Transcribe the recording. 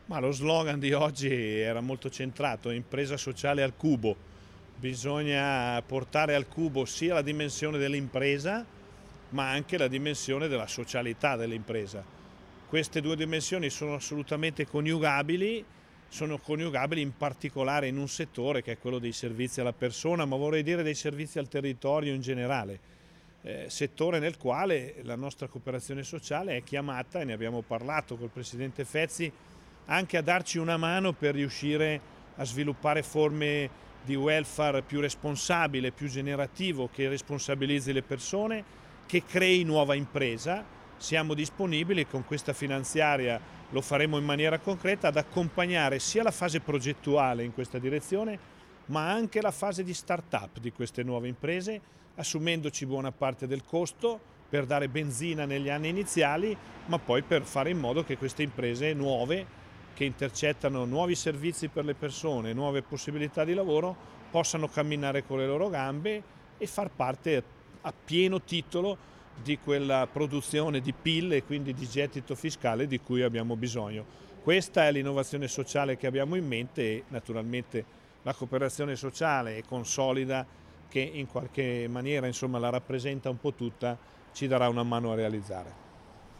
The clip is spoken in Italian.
Ma lo slogan di oggi era molto centrato: impresa sociale al cubo. Bisogna portare al cubo sia la dimensione dell'impresa, ma anche la dimensione della socialità dell'impresa. Queste due dimensioni sono assolutamente coniugabili, sono coniugabili in particolare in un settore che è quello dei servizi alla persona, ma vorrei dire dei servizi al territorio in generale, settore nel quale la nostra cooperazione sociale è chiamata, e ne abbiamo parlato col Presidente Fezzi, anche a darci una mano per riuscire a sviluppare forme di welfare più responsabile, più generativo, che responsabilizzi le persone, che crei nuova impresa. Siamo disponibili, con questa finanziaria lo faremo in maniera concreta, ad accompagnare sia la fase progettuale in questa direzione, ma anche la fase di start-up di queste nuove imprese, assumendoci buona parte del costo per dare benzina negli anni iniziali, ma poi per fare in modo che queste imprese nuove, che intercettano nuovi servizi per le persone, nuove possibilità di lavoro, possano camminare con le loro gambe e far parte a pieno titolo di quella produzione di PIL e quindi di gettito fiscale di cui abbiamo bisogno. Questa è l'innovazione sociale che abbiamo in mente, e naturalmente la cooperazione sociale consolida, che in qualche maniera insomma la rappresenta un po' tutta, ci darà una mano a realizzare.